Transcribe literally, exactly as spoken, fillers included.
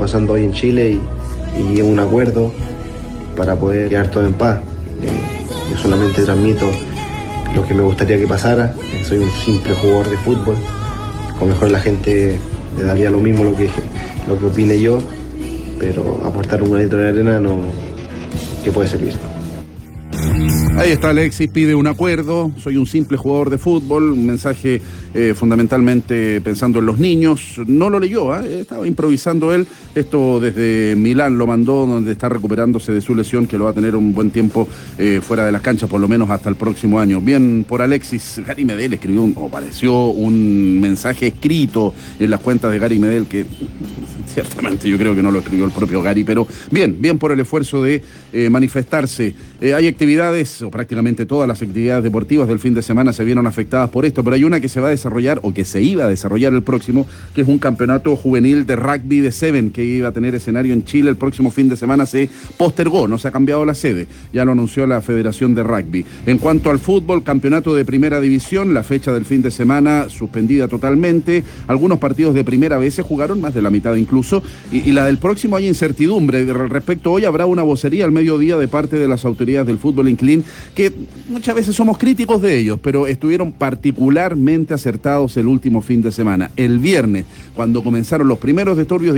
pasando hoy en Chile y, y un acuerdo para poder quedar todo en paz. Eh, yo solamente transmito lo que me gustaría que pasara. Eh, soy un simple jugador de fútbol. A lo mejor la gente le daría lo mismo lo que, lo que opine yo, pero aportar un granito de arena no, que puede servir. Ahí está Alexis, pide un acuerdo, soy un simple jugador de fútbol, un mensaje eh, fundamentalmente pensando en los niños. No lo leyó, ¿eh? Estaba improvisando él, esto desde Milán lo mandó, donde está recuperándose de su lesión, que lo va a tener un buen tiempo eh, fuera de las canchas, por lo menos hasta el próximo año. Bien por Alexis. Gary Medel escribió, un, o pareció un mensaje escrito en las cuentas de Gary Medel, que ciertamente yo creo que no lo escribió el propio Gary, pero bien, bien por el esfuerzo de eh, manifestarse. Eh, hay actividades, o prácticamente todas las actividades deportivas del fin de semana se vieron afectadas por esto, pero hay una que se va a desarrollar, o que se iba a desarrollar el próximo, que es un campeonato juvenil de rugby de Seven, que iba a tener escenario en Chile el próximo fin de semana. Se postergó, no se ha cambiado la sede, ya lo anunció la Federación de Rugby. En cuanto al fútbol, campeonato de primera división, la fecha del fin de semana suspendida totalmente, algunos partidos de primera vez se jugaron, más de la mitad incluso, y, y la del próximo hay incertidumbre. Respecto, hoy habrá una vocería al mediodía de parte de las autoridades del fútbol inclín, que muchas veces somos críticos de ellos, pero estuvieron particularmente acertados el último fin de semana. El viernes, cuando comenzaron los primeros disturbios